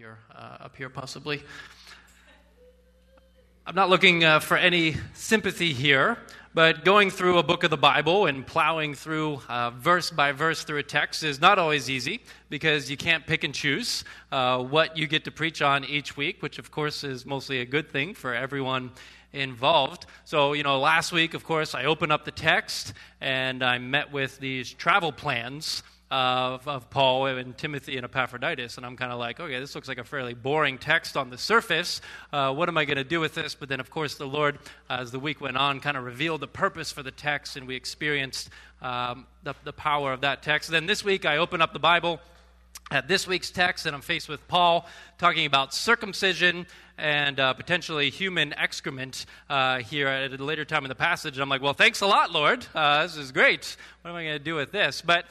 up here possibly. I'm not looking for any sympathy here, but going through a book of the Bible and plowing through verse by verse through a text is not always easy because you can't pick and choose what you get to preach on each week, which of course is mostly a good thing for everyone involved. So, last week, of course, I opened up the text and I met with these travel plans of Paul and Timothy and Epaphroditus, and I'm kind of like, okay, this looks like a fairly boring text on the surface. What am I going to do with this? But then, of course, the Lord, as the week went on, kind of revealed the purpose for the text, and we experienced the power of that text. Then this week, I opened up the Bible at this week's text, and I'm faced with Paul talking about circumcision and potentially human excrement here at a later time in the passage. And I'm like, well, thanks a lot, Lord. This is great. What am I going to do with this? But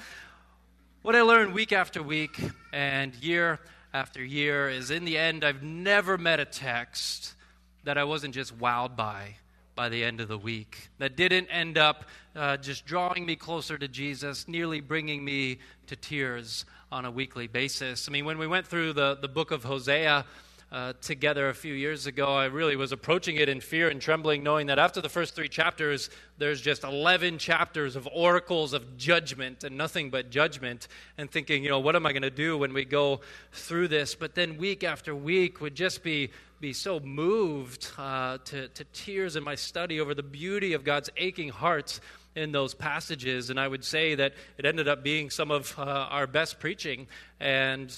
what I learned week after week and year after year is, in the end, I've never met a text that I wasn't just wowed by the end of the week, that didn't end up just drawing me closer to Jesus, nearly bringing me to tears on a weekly basis. I mean, when we went through the book of Hosea together a few years ago, I really was approaching it in fear and trembling, knowing that after the first 3 chapters, there's just 11 chapters of oracles of judgment and nothing but judgment, and thinking, what am I going to do when we go through this? But then week after week would just be so moved to tears in my study over the beauty of God's aching heart in those passages. And I would say that it ended up being some of our best preaching, and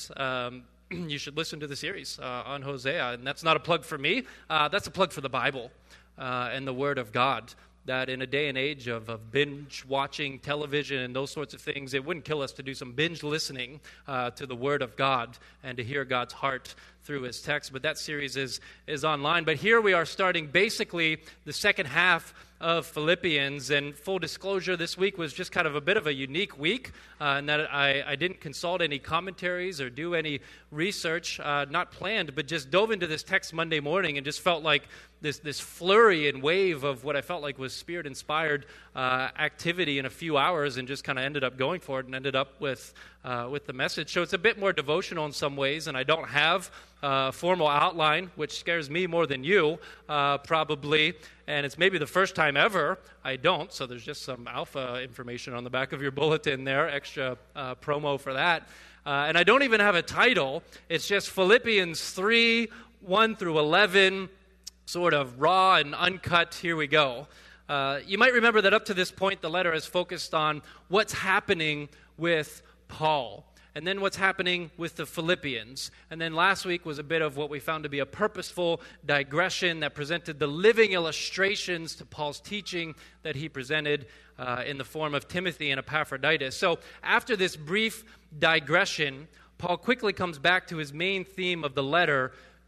you should listen to the series on Hosea. And that's not a plug for me. That's a plug for the Bible and the Word of God, that in a day and age of binge-watching television and those sorts of things, it wouldn't kill us to do some binge listening to the Word of God and to hear God's heart through His text. But that series is online. But here we are starting basically the second half of Philippians, and full disclosure, this week was just kind of a bit of a unique week in that I didn't consult any commentaries or do any research, not planned, but just dove into this text Monday morning and just felt like this flurry and wave of what I felt like was Spirit-inspired activity in a few hours, and just kind of ended up going for it and ended up with the message. So it's a bit more devotional in some ways, and I don't have a formal outline, which scares me more than you, probably. And it's maybe the first time ever I don't, so there's just some alpha information on the back of your bulletin there, extra promo for that. And I don't even have a title. It's just Philippians 3, 1 through 11, sort of raw and uncut. Here we go. You might remember that up to this point, the letter has focused on what's happening with Paul, and then what's happening with the Philippians. And then last week was a bit of what we found to be a purposeful digression that presented the living illustrations to Paul's teaching that he presented in the form of Timothy and Epaphroditus. So after this brief digression, Paul quickly comes back to his main theme of the letter,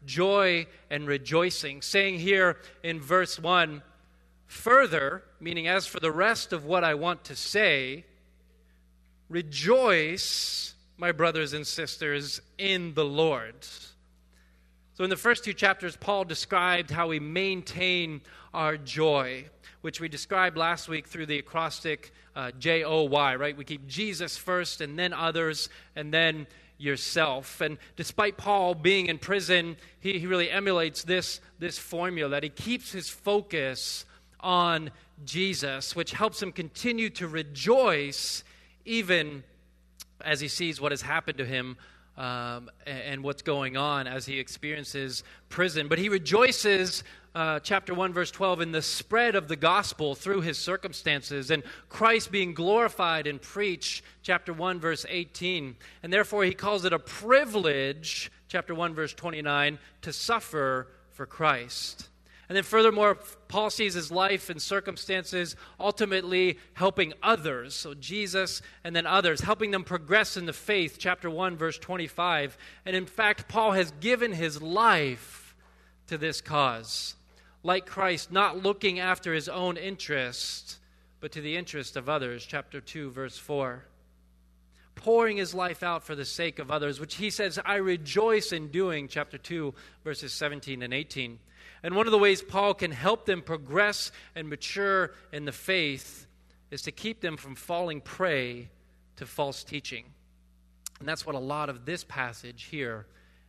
joy and rejoicing, saying here in verse 1, further, meaning as for the rest of what I want to say, rejoice, my brothers and sisters, in the Lord. So in the first 2 chapters, Paul described how we maintain our joy, which we described last week through the acrostic J-O-Y, right? We keep Jesus first, and then others, and then yourself. And despite Paul being in prison, he really emulates this formula, that he keeps his focus on Jesus, which helps him continue to rejoice even as he sees what has happened to him and what's going on as he experiences prison. But he rejoices, chapter 1, verse 12, in the spread of the gospel through his circumstances and Christ being glorified and preached, chapter 1, verse 18. And therefore he calls it a privilege, chapter 1, verse 29, to suffer for Christ. And then furthermore, Paul sees his life and circumstances ultimately helping others. So Jesus and then others, helping them progress in the faith, chapter 1, verse 25. And in fact, Paul has given his life to this cause. Like Christ, not looking after his own interest, but to the interest of others, chapter 2, verse 4. Pouring his life out for the sake of others, which he says, I rejoice in doing, chapter 2, verses 17 and 18. And one of the ways Paul can help them progress and mature in the faith is to keep them from falling prey to false teaching. And that's what a lot of this passage here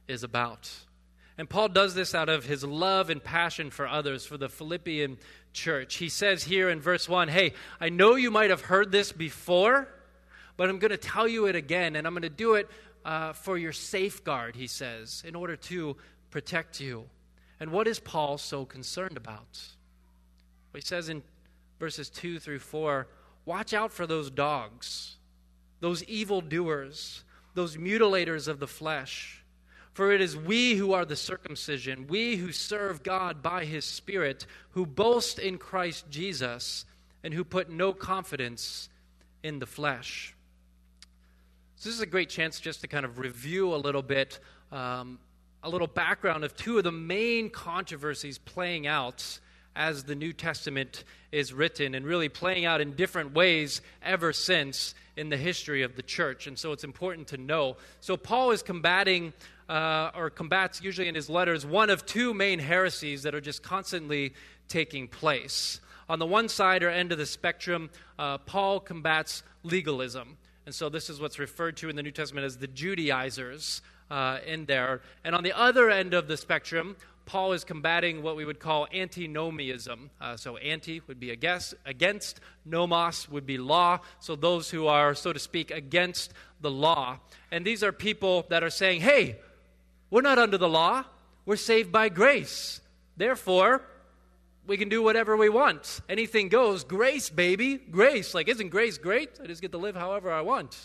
is about. And Paul does this out of his love and passion for others, for the Philippian church. He says here in verse 1, hey, I know you might have heard this before, but I'm going to tell you it again, and I'm going to do it for your safeguard, he says, in order to protect you. And what is Paul so concerned about? Well, he says in verses 2 through 4, watch out for those dogs, those evildoers, those mutilators of the flesh. For it is we who are the circumcision, we who serve God by his Spirit, who boast in Christ Jesus, and who put no confidence in the flesh. So this is a great chance just to kind of review a little bit, a little background of two of the main controversies playing out as the New Testament is written, and really playing out in different ways ever since in the history of the church. And so it's important to know. So Paul is combating or combats usually in his letters one of two main heresies that are just constantly taking place. On the one side or end of the spectrum, Paul combats legalism. And so this is what's referred to in the New Testament as the Judaizers in there. And on the other end of the spectrum, Paul is combating what we would call antinomianism. So anti would be against, nomos would be law. So those who are, so to speak, against the law. And these are people that are saying, hey, we're not under the law. We're saved by grace. Therefore, we can do whatever we want. Anything goes. Grace, baby. Grace. Like, isn't grace great? I just get to live however I want.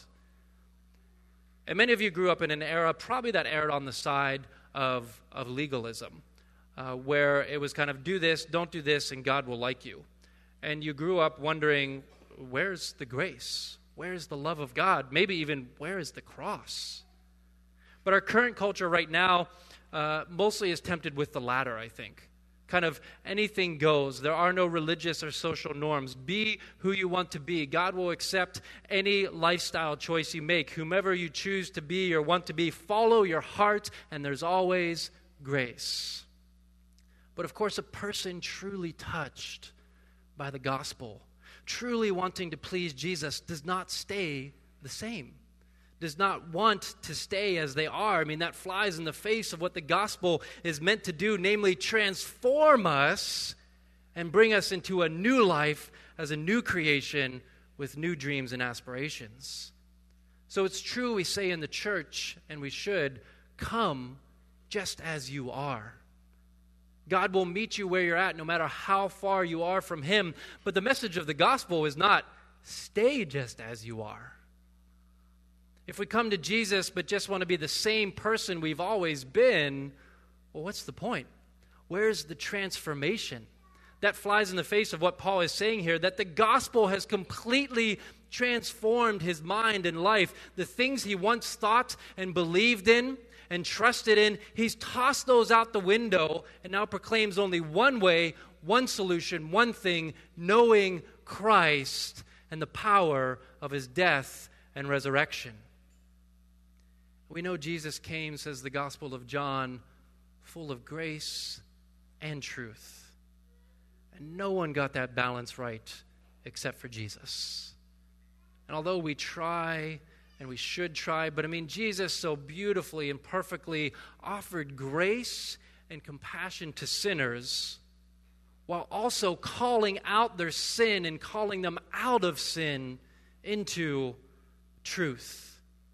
And many of you grew up in an era, probably that erred on the side of legalism, where it was kind of do this, don't do this, and God will like you. And you grew up wondering, where's the grace? Where's the love of God? Maybe even, where is the cross? But our current culture right now mostly is tempted with the latter, I think. Kind of anything goes. There are no religious or social norms. Be who you want to be. God will accept any lifestyle choice you make. Whomever you choose to be or want to be, follow your heart, and there's always grace. But of course, a person truly touched by the gospel, truly wanting to please Jesus, does not stay the same. Does not want to stay as they are. I mean, that flies in the face of what the gospel is meant to do, namely transform us and bring us into a new life as a new creation with new dreams and aspirations. So it's true we say in the church, and we should, come just as you are. God will meet you where you're at, no matter how far you are from him. But the message of the gospel is not stay just as you are. If we come to Jesus but just want to be the same person we've always been, well, what's the point? Where's the transformation? That flies in the face of what Paul is saying here, that the gospel has completely transformed his mind and life. The things he once thought and believed in and trusted in, he's tossed those out the window and now proclaims only one way, one solution, one thing, knowing Christ and the power of his death and resurrection. We know Jesus came, says the Gospel of John, full of grace and truth. And no one got that balance right except for Jesus. And although we try, and we should try, but I mean, Jesus so beautifully and perfectly offered grace and compassion to sinners, while also calling out their sin and calling them out of sin into truth.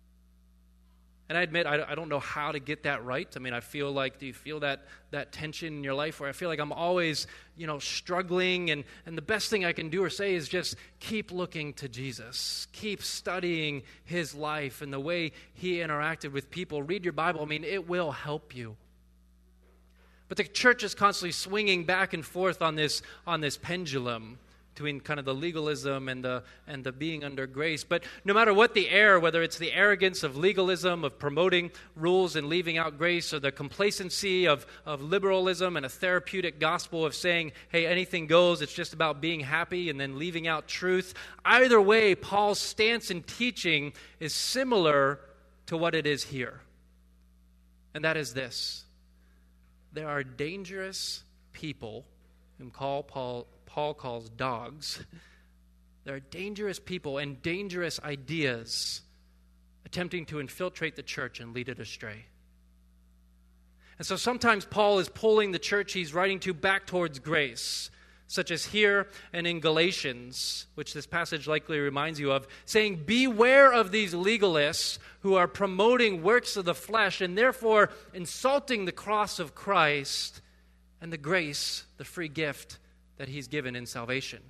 And I admit, I don't know how to get that right. I mean, I feel like, do you feel that tension in your life where I feel like I'm always, struggling, and the best thing I can do or say is just keep looking to Jesus. Keep studying his life and the way he interacted with people. Read your Bible. I mean, it will help you. But the church is constantly swinging back and forth on this pendulum between kind of the legalism and the being under grace. But no matter what the error, whether it's the arrogance of legalism, of promoting rules and leaving out grace, or the complacency of liberalism and a therapeutic gospel of saying, hey, anything goes, it's just about being happy, and then leaving out truth, either way, Paul's stance in teaching is similar to what it is here. And that is this: there are dangerous people whom Paul calls dogs. There are dangerous people and dangerous ideas attempting to infiltrate the church and lead it astray. And so sometimes Paul is pulling the church he's writing to back towards grace, such as here and in Galatians, which this passage likely reminds you of, saying, beware of these legalists who are promoting works of the flesh and therefore insulting the cross of Christ and the grace, the free gift that he's given in salvation.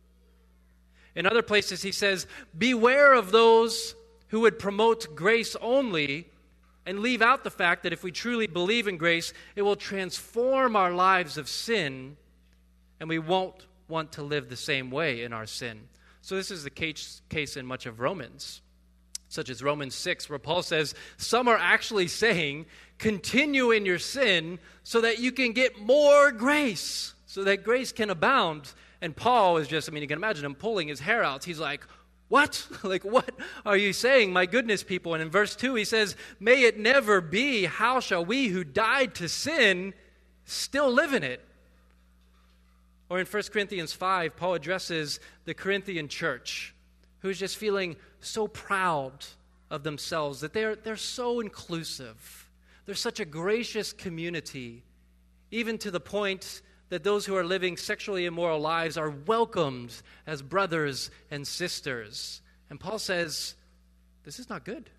In other places he says, beware of those who would promote grace only and leave out the fact that if we truly believe in grace, it will transform our lives of sin, and we won't want to live the same way in our sin. So this is the case in much of Romans, such as Romans 6, where Paul says, some are actually saying, continue in your sin so that you can get more grace, so that grace can abound. And Paul is just, you can imagine him pulling his hair out. He's like, what? Like, what are you saying? My goodness, people. And in verse 2, he says, may it never be, how shall we who died to sin still live in it? Or in 1 Corinthians 5, Paul addresses the Corinthian church, who's just feeling so proud of themselves that they're so inclusive. They're such a gracious community, even to the point that those who are living sexually immoral lives are welcomed as brothers and sisters. And Paul says, this is not good.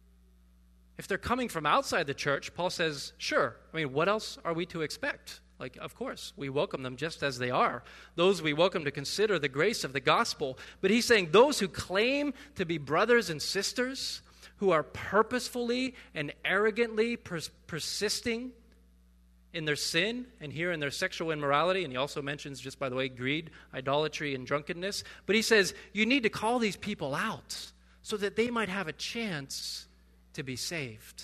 If they're coming from outside the church, Paul says, sure. What else are we to expect? Of course, we welcome them just as they are. Those we welcome to consider the grace of the gospel. But he's saying those who claim to be brothers and sisters, who are purposefully and arrogantly persisting in their sin and here in their sexual immorality, and he also mentions, just by the way, greed, idolatry, and drunkenness. But he says you need to call these people out so that they might have a chance to be saved.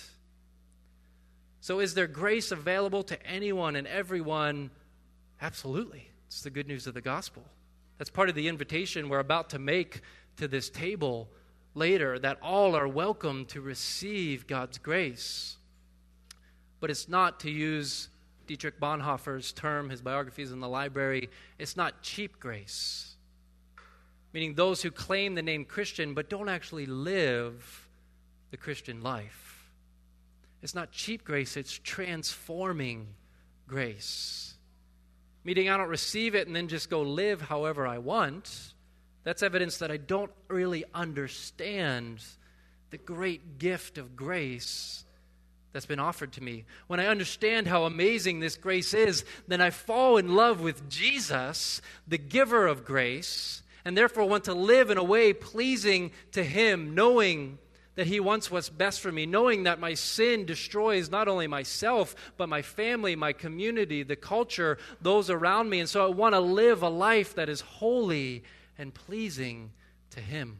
So is there grace available to anyone and everyone? Absolutely. It's the good news of the gospel. That's part of the invitation we're about to make to this table later, that all are welcome to receive God's grace. But it's not, to use Dietrich Bonhoeffer's term, his biography is in the library, it's not cheap grace. Meaning those who claim the name Christian but don't actually live the Christian life. It's not cheap grace, it's transforming grace. Meaning I don't receive it and then just go live however I want. That's evidence that I don't really understand the great gift of grace that's been offered to me. When I understand how amazing this grace is, then I fall in love with Jesus, the giver of grace, and therefore want to live in a way pleasing to him, knowing that he wants what's best for me, knowing that my sin destroys not only myself, but my family, my community, the culture, those around me. And so I want to live a life that is holy and pleasing to him.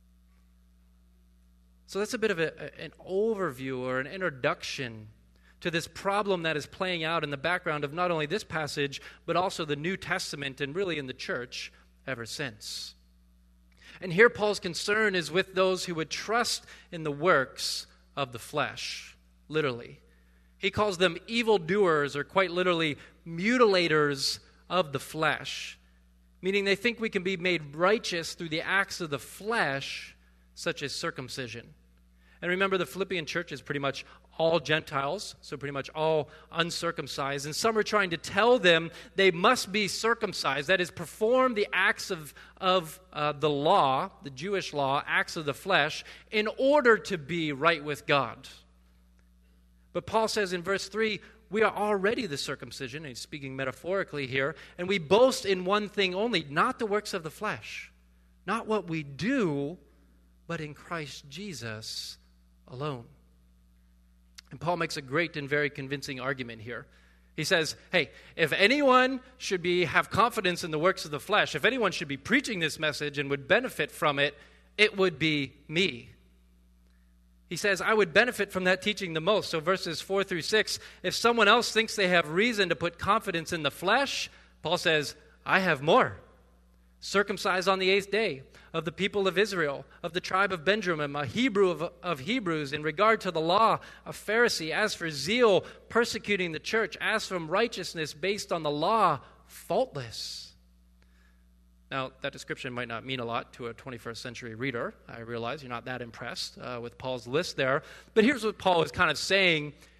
So that's a bit of an overview or an introduction to this problem that is playing out in the background of not only this passage, but also the New Testament and really in the church ever since. And here Paul's concern is with those who would trust in the works of the flesh, literally. He calls them evildoers, or quite literally mutilators of the flesh, meaning they think we can be made righteous through the acts of the flesh, such as circumcision. And remember, the Philippian church is pretty much all Gentiles, so pretty much all uncircumcised. And some are trying to tell them they must be circumcised, that is, perform the acts of the law, the Jewish law, acts of the flesh, in order to be right with God. But Paul says in verse 3, we are already the circumcision, and he's speaking metaphorically here, and we boast in one thing only, not the works of the flesh, not what we do, but in Christ Jesus alone. And Paul makes a great and very convincing argument here. He says, hey, if anyone should have confidence in the works of the flesh, if anyone should be preaching this message and would benefit from it, it would be me. He says, I would benefit from that teaching the most. So verses 4 through 6, if someone else thinks they have reason to put confidence in the flesh, Paul says, I have more. Circumcised on the 8th day, of the people of Israel, of the tribe of Benjamin, a Hebrew of Hebrews, in regard to the law, a Pharisee, as for zeal, persecuting the church, as from righteousness based on the law, faultless. Now, that description might not mean a lot to a 21st century reader. I realize you're not that impressed with Paul's list there. But here's what Paul is kind of saying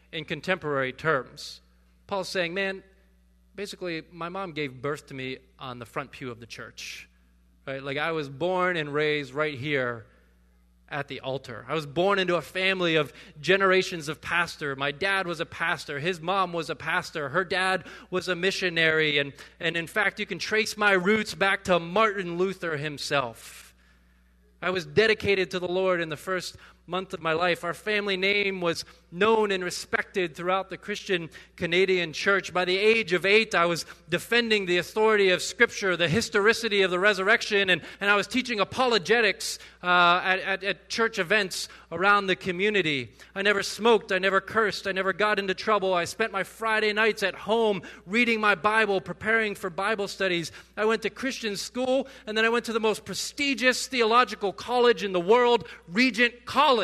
in contemporary terms. Paul's saying, man, basically, my mom gave birth to me on the front pew of the church. Right? Like, I was born and raised right here at the altar. I was born into a family of generations of pastor. My dad was a pastor. His mom was a pastor. Her dad was a missionary. And in fact, you can trace my roots back to Martin Luther himself. I was dedicated to the Lord in the first month of my life. Our family name was known and respected throughout the Christian Canadian church. By the age of 8, I was defending the authority of Scripture, the historicity of the resurrection, and I was teaching apologetics at church events around the community. I never smoked, I never cursed, I never got into trouble. I spent my Friday nights at home reading my Bible, preparing for Bible studies. I went to Christian school, and then I went to the most prestigious theological college in the world, Regent College.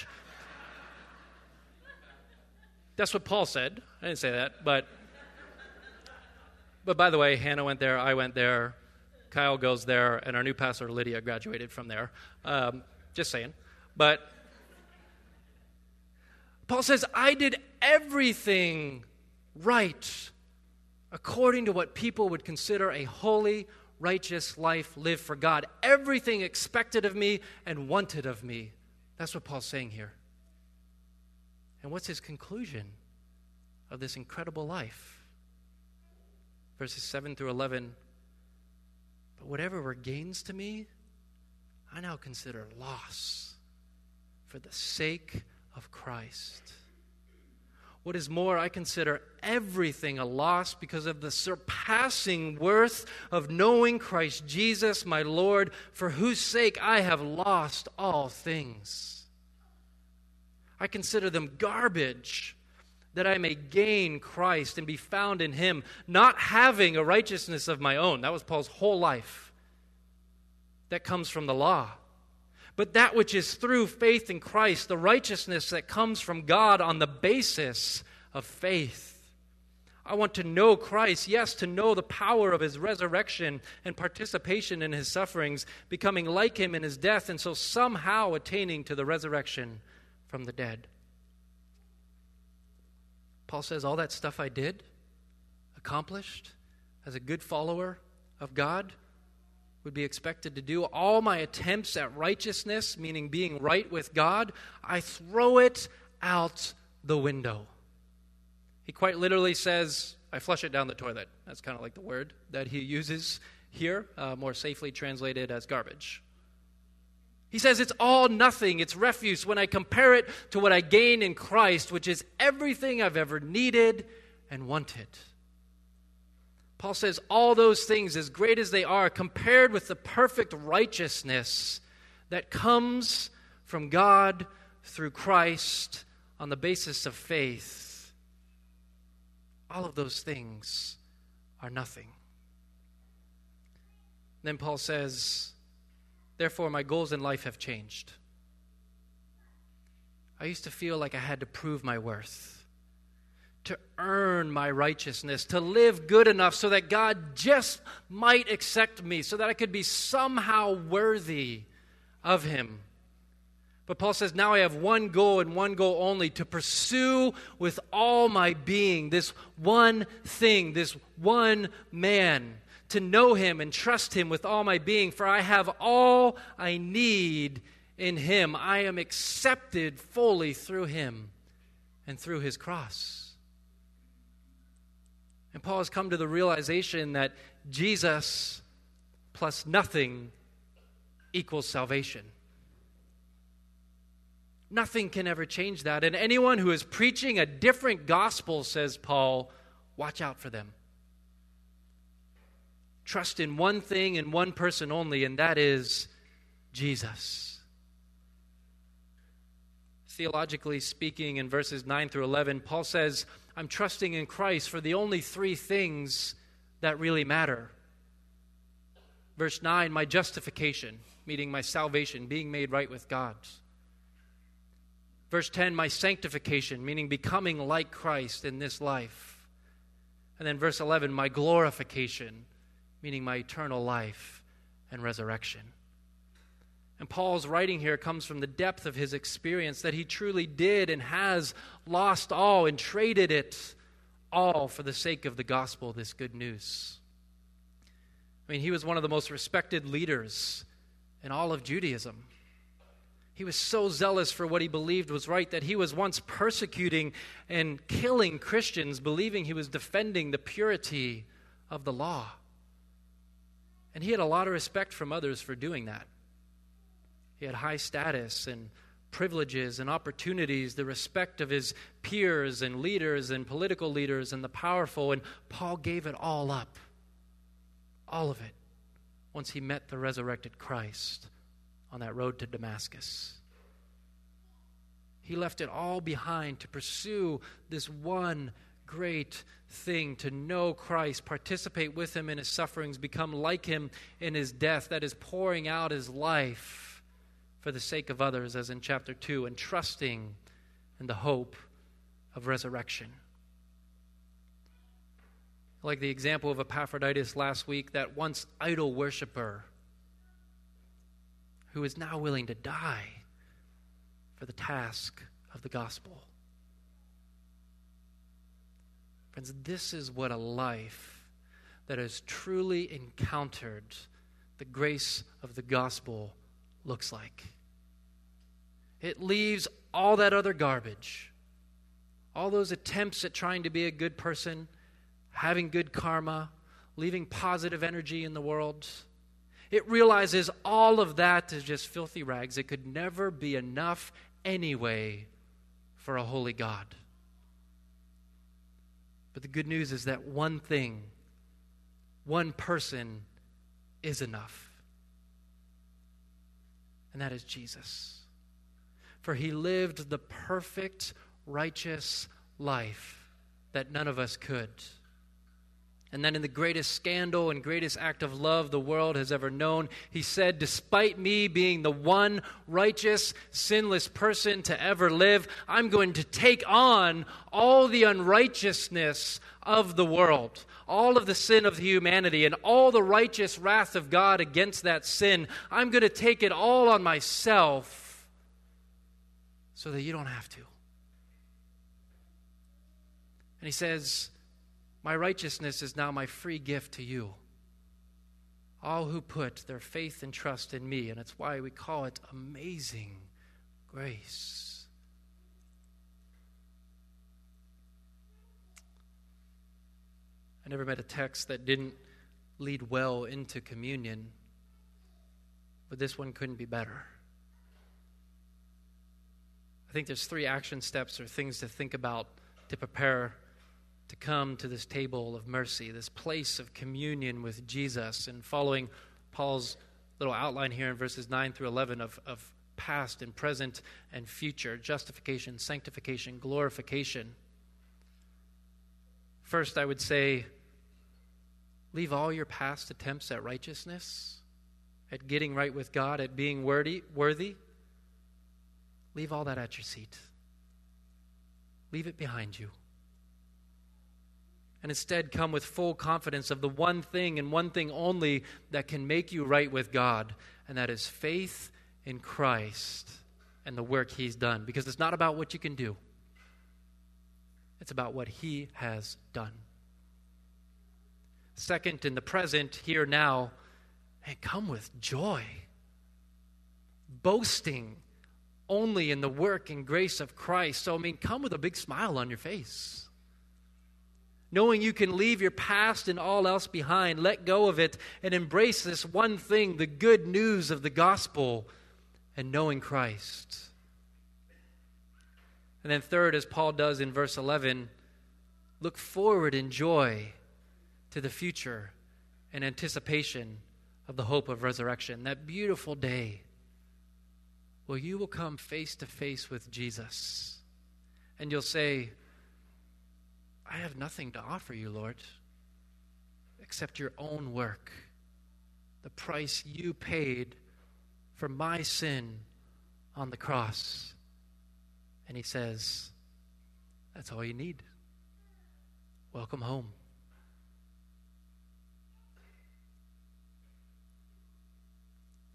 That's what Paul said. I didn't say that, but by the way, Hannah went there, I went there, Kyle goes there, and our new pastor, Lydia, graduated from there. Just saying. But Paul says, I did everything right according to what people would consider a holy, righteous life lived for God. Everything expected of me and wanted of me. That's what Paul's saying here. And what's his conclusion of this incredible life? Verses 7 through 11. But whatever were gains to me, I now consider loss for the sake of Christ. What is more, I consider everything a loss because of the surpassing worth of knowing Christ Jesus, my Lord, for whose sake I have lost all things. I consider them garbage, that I may gain Christ and be found in Him, not having a righteousness of my own. That was Paul's whole life. That comes from the law. But that which is through faith in Christ, the righteousness that comes from God on the basis of faith. I want to know Christ, yes, to know the power of His resurrection and participation in His sufferings, becoming like Him in His death, and so somehow attaining to the resurrection from the dead. Paul says all that stuff I did, accomplished as a good follower of God, would be expected to do. All my attempts at righteousness, meaning being right with God, I throw it out the window. He quite literally says, I flush it down the toilet. That's kind of like the word that he uses here, more safely translated as garbage. He says it's all nothing, it's refuse when I compare it to what I gain in Christ, which is everything I've ever needed and wanted. Paul says all those things, as great as they are, compared with the perfect righteousness that comes from God through Christ on the basis of faith, all of those things are nothing. Then Paul says, therefore my goals in life have changed. I used to feel like I had to prove my worth, to earn my righteousness, to live good enough so that God just might accept me, so that I could be somehow worthy of Him. But Paul says, now I have one goal and one goal only, to pursue with all my being this one thing, this one man, to know Him and trust Him with all my being, for I have all I need in Him. I am accepted fully through Him and through His cross. And Paul has come to the realization that Jesus plus nothing equals salvation. Nothing can ever change that. And anyone who is preaching a different gospel, says Paul, watch out for them. Trust in one thing and one person only, and that is Jesus. Theologically speaking, in verses 9 through 11, Paul says, I'm trusting in Christ for the only three things that really matter. Verse 9, my justification, meaning my salvation, being made right with God. Verse 10, my sanctification, meaning becoming like Christ in this life. And then verse 11, my glorification, meaning my eternal life and resurrection. And Paul's writing here comes from the depth of his experience that he truly did and has lost all and traded it all for the sake of the gospel, this good news. I mean, he was one of the most respected leaders in all of Judaism. He was so zealous for what he believed was right that he was once persecuting and killing Christians, believing he was defending the purity of the law. And he had a lot of respect from others for doing that. He had high status and privileges and opportunities, the respect of his peers and leaders and political leaders and the powerful, and Paul gave it all up, all of it, once he met the resurrected Christ on that road to Damascus. He left it all behind to pursue this one great thing, to know Christ, participate with him in his sufferings, become like him in his death, that is pouring out his life for the sake of others, as in chapter 2, and trusting in the hope of resurrection. Like the example of Epaphroditus last week, that once idol worshiper who is now willing to die for the task of the gospel. Friends, this is what a life that has truly encountered the grace of the gospel looks like. It leaves all that other garbage, all those attempts at trying to be a good person, having good karma, leaving positive energy in the world. It realizes all of that is just filthy rags. It could never be enough anyway for a holy God. But the good news is that one thing, one person is enough. And that is Jesus. For he lived the perfect, righteous life that none of us could. And then in the greatest scandal and greatest act of love the world has ever known, he said, despite me being the one righteous, sinless person to ever live, I'm going to take on all the unrighteousness of the world, all of the sin of humanity, and all the righteous wrath of God against that sin. I'm going to take it all on myself so that you don't have to. And he says, my righteousness is now my free gift to you. All who put their faith and trust in me, and it's why we call it amazing grace. I never met a text that didn't lead well into communion, but this one couldn't be better. I think there's 3 action steps or things to think about to prepare to come to this table of mercy, this place of communion with Jesus, and following Paul's little outline here in verses 9 through 11 of past and present and future, justification, sanctification, glorification. First, I would say, leave all your past attempts at righteousness, at getting right with God, at being worthy. Leave all that at your seat. Leave it behind you. And instead come with full confidence of the one thing and one thing only that can make you right with God, and that is faith in Christ and the work he's done. Because it's not about what you can do. It's about what he has done. Second, in the present, here now, and come with joy. Boasting only in the work and grace of Christ. So, come with a big smile on your face. Knowing you can leave your past and all else behind, let go of it, and embrace this one thing, the good news of the gospel, and knowing Christ. And then third, as Paul does in verse 11, look forward in joy to the future in anticipation of the hope of resurrection, that beautiful day where you will come face to face with Jesus, and you'll say, I have nothing to offer you, Lord, except your own work, the price you paid for my sin on the cross. And he says, that's all you need. Welcome home.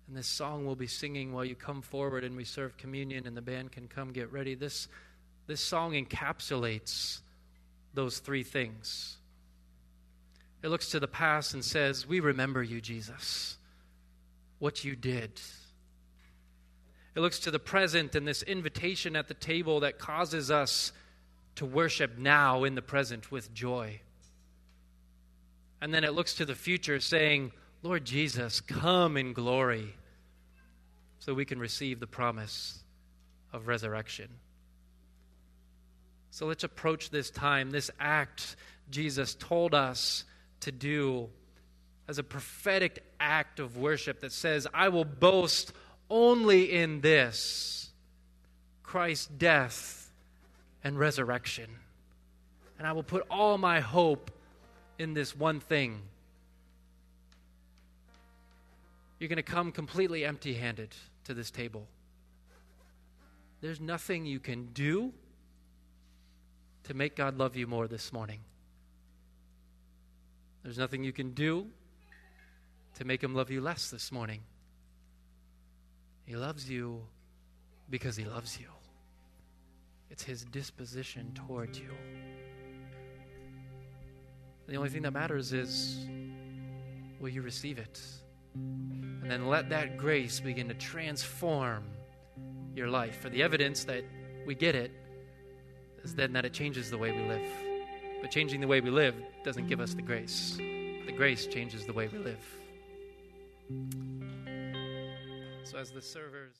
And this song we'll be singing while you come forward and we serve communion and the band can come get ready. This song encapsulates those three things. It looks to the past and says, we remember you, Jesus, what you did. It looks to the present and this invitation at the table that causes us to worship now in the present with joy. And then it looks to the future saying, Lord Jesus, come in glory so we can receive the promise of resurrection. So let's approach this time, this act Jesus told us to do as a prophetic act of worship that says, I will boast only in this, Christ's death and resurrection. And I will put all my hope in this one thing. You're going to come completely empty-handed to this table. There's nothing you can do to make God love you more this morning. There's nothing you can do to make him love you less this morning. He loves you because he loves you. It's his disposition toward you. The only thing that matters is, will you receive it? And then let that grace begin to transform your life. For the evidence that we get it is then that it changes the way we live. But changing the way we live doesn't give us the grace. The grace changes the way we live. So as the servers...